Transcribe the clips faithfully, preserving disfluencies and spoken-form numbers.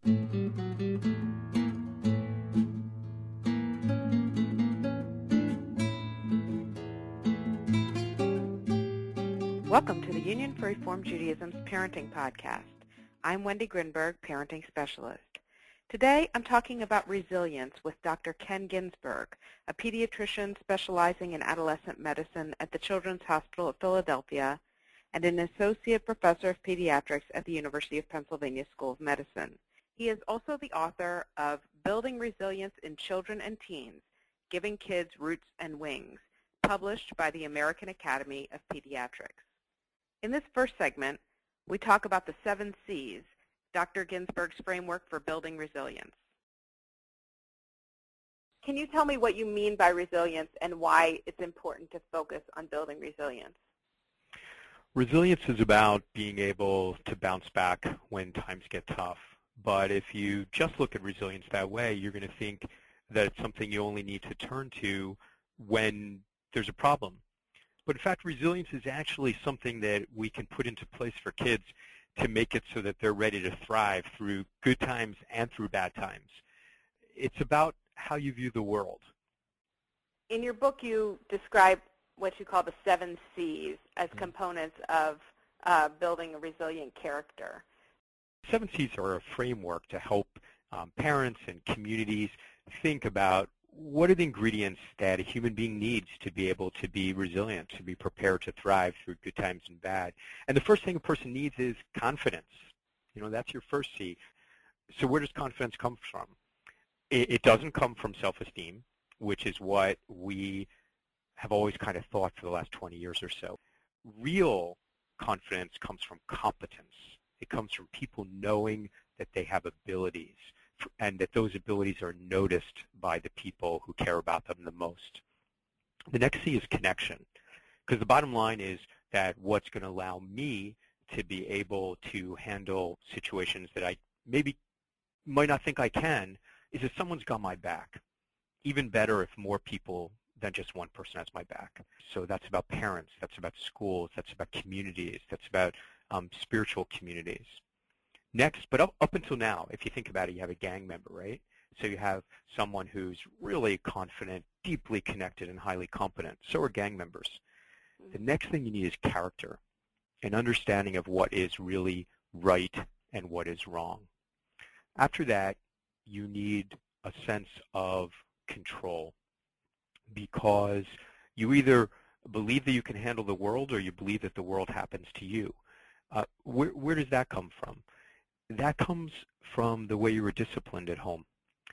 Welcome to the Union for Reform Judaism's Parenting Podcast. I'm Wendy Grinberg, Parenting Specialist. Today I'm talking about resilience with Doctor Ken Ginsberg, a pediatrician specializing in adolescent medicine at the Children's Hospital of Philadelphia and an associate professor of pediatrics at the University of Pennsylvania School of Medicine. He is also the author of Building Resilience in Children and Teens, Giving Kids Roots and Wings, published by the American Academy of Pediatrics. In this first segment, we talk about the seven C's, Doctor Ginsberg's framework for building resilience. Can you tell me what you mean by resilience and why it's important to focus on building resilience? Resilience is about being able to bounce back when times get tough. But if you just look at resilience that way, you're going to think that it's something you only need to turn to when there's a problem. But in fact, resilience is actually something that we can put into place for kids to make it so that they're ready to thrive through good times and through bad times. It's about how you view the world. In your book, you describe what you call the seven C's as mm-hmm. components of uh, building a resilient character. Seven C's are a framework to help um, parents and communities think about what are the ingredients that a human being needs to be able to be resilient, to be prepared to thrive through good times and bad. And the first thing a person needs is confidence. You know, that's your first C. So where does confidence come from? It, it doesn't come from self-esteem, which is what we have always kind of thought for the last twenty years or so. Real confidence comes from competence. It comes from people knowing that they have abilities, and that those abilities are noticed by the people who care about them the most. The next C is connection, because the bottom line is that what's going to allow me to be able to handle situations that I maybe might not think I can is if someone's got my back. Even better if more people than just one person has my back. So that's about parents, that's about schools, that's about communities, that's about um, spiritual communities. Next, but up, up until now, if you think about it, you have a gang member, right? So you have someone who's really confident, deeply connected, and highly competent. So are gang members. The next thing you need is character, an understanding of what is really right and what is wrong. After that, you need a sense of control, because you either believe that you can handle the world or you believe that the world happens to you. Uh, where, where does that come from? That comes from the way you were disciplined at home.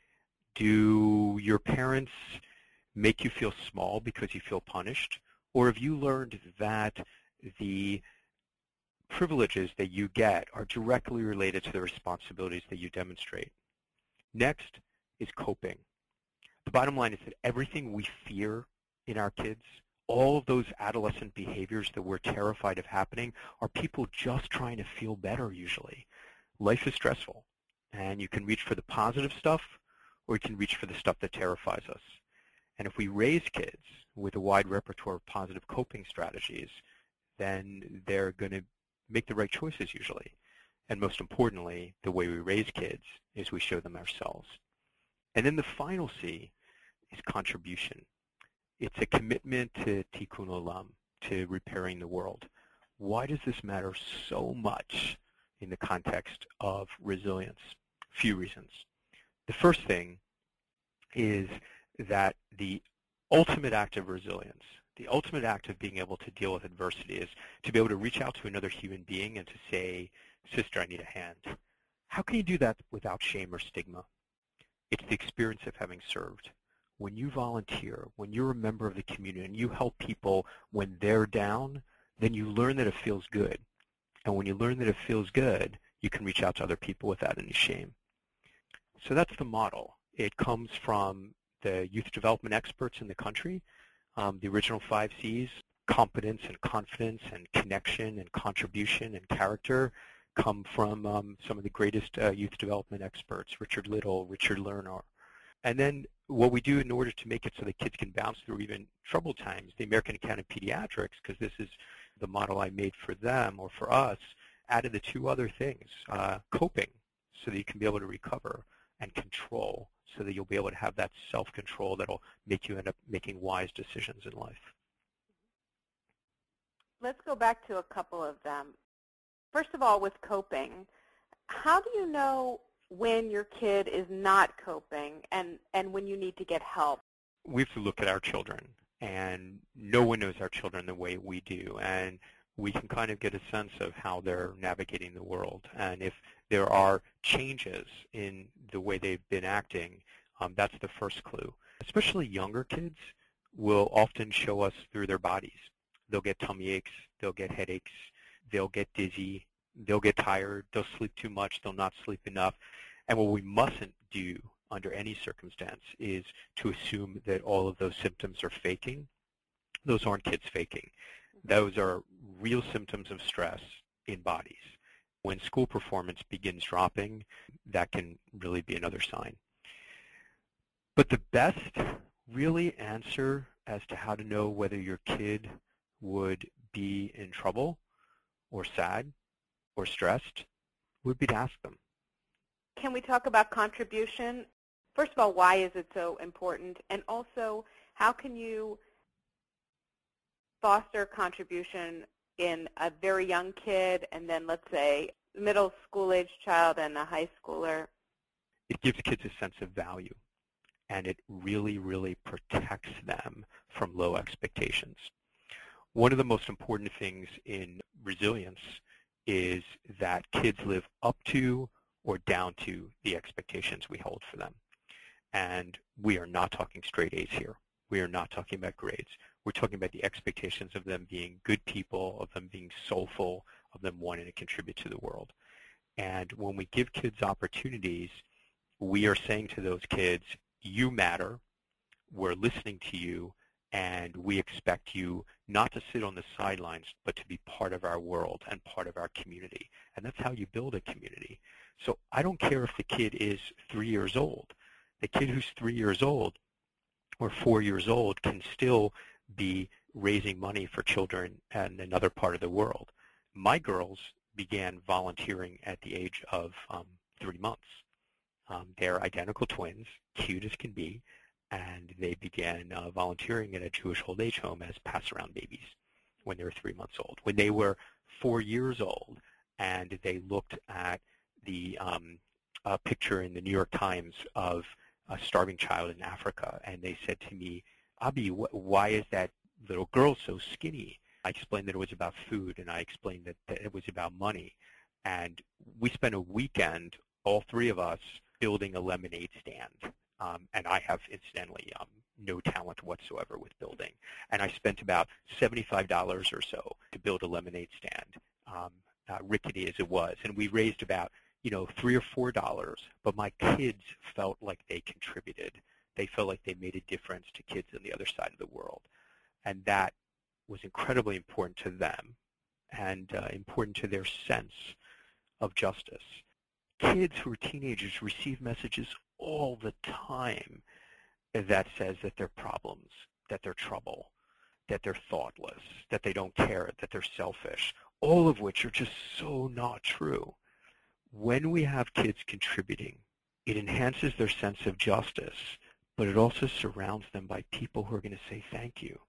Do your parents make you feel small because you feel punished? Or have you learned that the privileges that you get are directly related to the responsibilities that you demonstrate? Next is coping. The bottom line is that everything we fear in our kids, all of those adolescent behaviors that we're terrified of happening, are people just trying to feel better usually. Life is stressful, and you can reach for the positive stuff, or you can reach for the stuff that terrifies us. And if we raise kids with a wide repertoire of positive coping strategies, then they're going to make the right choices usually. And most importantly, the way we raise kids is we show them ourselves. And then the final C is contribution. It's a commitment to tikkun olam, to repairing the world. Why does this matter so much in the context of resilience? Few reasons. The first thing is that the ultimate act of resilience, the ultimate act of being able to deal with adversity, is to be able to reach out to another human being and to say, sister, I need a hand. How can you do that without shame or stigma? It's the experience of having served. When you volunteer, when you're a member of the community and you help people when they're down, then you learn that it feels good. And when you learn that it feels good, you can reach out to other people without any shame. So that's the model. It comes from the youth development experts in the country, um, the original five C's, competence and confidence and connection and contribution and character, come from um, some of the greatest uh, youth development experts, Richard Little, Richard Lerner. And then what we do in order to make it so that kids can bounce through even troubled times, the American Academy of Pediatrics, because this is the model I made for them or for us, added the two other things, uh, coping. so that you can be able to recover and control, so that you'll be able to have that self-control that'll make you end up making wise decisions in life. Let's go back to a couple of them. First of all, with coping, how do you know when your kid is not coping and, and when you need to get help? We have to look at our children, and no one knows our children the way we do, and we can kind of get a sense of how they're navigating the world. And if there are changes in the way they've been acting, um, that's the first clue. Especially younger kids will often show us through their bodies. They'll get tummy aches, they'll get headaches, they'll get dizzy, they'll get tired, they'll sleep too much, they'll not sleep enough. And what we mustn't do under any circumstance is to assume that all of those symptoms are faking. Those aren't kids faking. Those are real symptoms of stress in bodies. When school performance begins dropping, that can really be another sign. But the best really answer as to how to know whether your kid would be in trouble or sad or stressed would be to ask them. Can we talk about contribution? First of all, why is it so important? And also, how can you foster contribution in a very young kid and then, let's say, middle school age child and a high schooler? It gives kids a sense of value, and it really, really protects them from low expectations. One of the most important things in resilience is that kids live up to or down to the expectations we hold for them. And we are not talking straight A's here. We are not talking about grades. We're talking about the expectations of them being good people, of them being soulful, of them wanting to contribute to the world. And when we give kids opportunities, we are saying to those kids, you matter, we're listening to you, and we expect you not to sit on the sidelines, but to be part of our world and part of our community. And that's how you build a community. So I don't care if the kid is three years old. The kid who's three years old or four years old can still be raising money for children in another part of the world. My girls began volunteering at the age of um, three months. Um, they're identical twins, cute as can be, and they began uh, volunteering at a Jewish old age home as pass-around babies when they were three months old. When they were four years old and they looked at the um, uh, picture in the New York Times of a starving child in Africa, and they said to me, Abi, wh why is that little girl so skinny? I explained that it was about food, and I explained that, that it was about money. And we spent a weekend, all three of us, building a lemonade stand. Um, and I have, incidentally, um, no talent whatsoever with building. And I spent about seventy-five dollars or so to build a lemonade stand, um, uh, rickety as it was. And we raised about, you know, three or four dollars. But my kids felt like they contributed. They felt like they made a difference to kids on the other side of the world. And that was incredibly important to them and uh, important to their sense of justice. Kids who are teenagers receive messages all the time that says that they're problems, that they're trouble, that they're thoughtless, that they don't care, that they're selfish, all of which are just so not true. When we have kids contributing, it enhances their sense of justice, but it also surrounds them by people who are going to say thank you.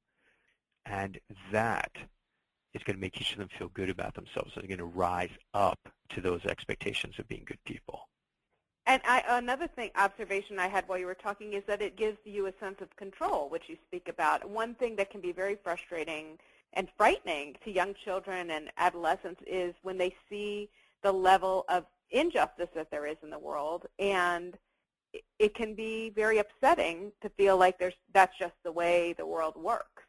And that is going to make each of them feel good about themselves. They're going to rise up to those expectations of being good people. And I, another thing, observation I had while you were talking is that it gives you a sense of control, which you speak about. One thing that can be very frustrating and frightening to young children and adolescents is when they see the level of injustice that there is in the world, and it, it can be very upsetting to feel like there's, that's just the way the world works.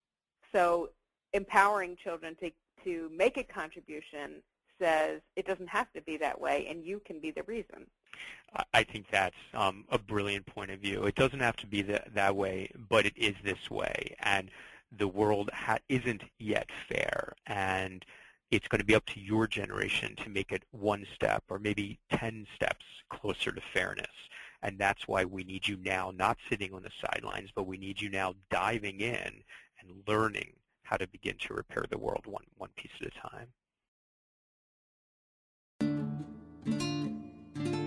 So empowering children to, to make a contribution says it doesn't have to be that way, and you can be the reason. I think that's um, a brilliant point of view. It doesn't have to be that, that way, but it is this way. And the world ha isn't yet fair. And it's going to be up to your generation to make it one step or maybe ten steps closer to fairness. And that's why we need you now not sitting on the sidelines, but we need you now diving in and learning how to begin to repair the world one, one piece at a time.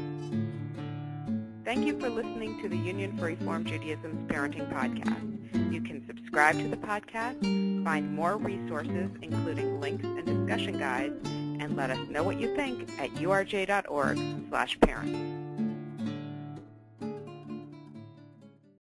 Thank you for listening to the Union for Reform Judaism's Parenting Podcast. You can subscribe to the podcast, find more resources, including links and discussion guides, and let us know what you think at u r j dot org slash parents.